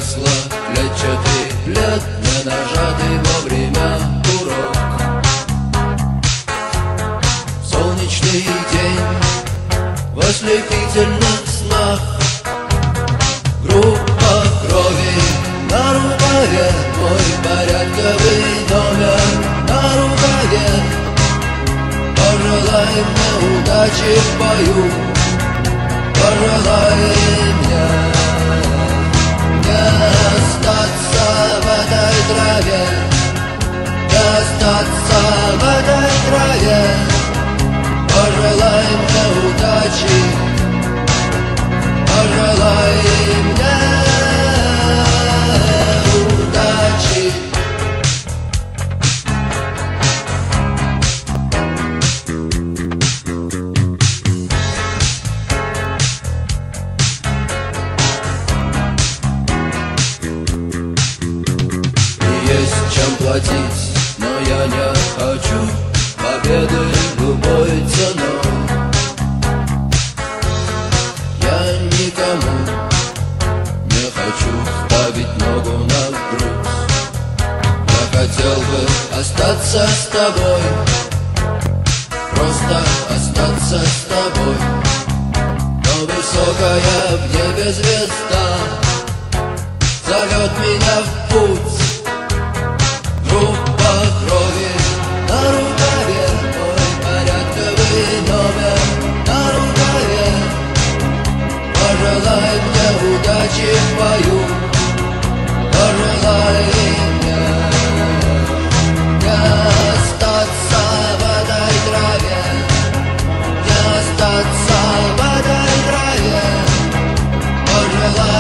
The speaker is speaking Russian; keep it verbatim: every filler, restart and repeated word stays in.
выросла клетчатый плед, не нажатый вовремя курок. Солнечный день в ослепительных снах, группа крови на рукаве, мой порядковый номер на рукаве. Пожелай мне удачи в бою, пожелай мне не остаться в этой траве, не остаться в этой траве. Пожелай мне удачи, пожелай мне удачи. Есть чем платить, но я не хочу победы любой ценой. Я никому не хочу ставить ногу на грудь. Я хотел бы остаться с тобой, просто остаться с тобой. Но высокая в небе звезда зовет меня в путь. Группа крови на рукаве, мой порядковый номер на рукаве. Пожелай мне удачи в бою, пожелай мне не остаться в этой траве, не остаться в этой траве. Пожелай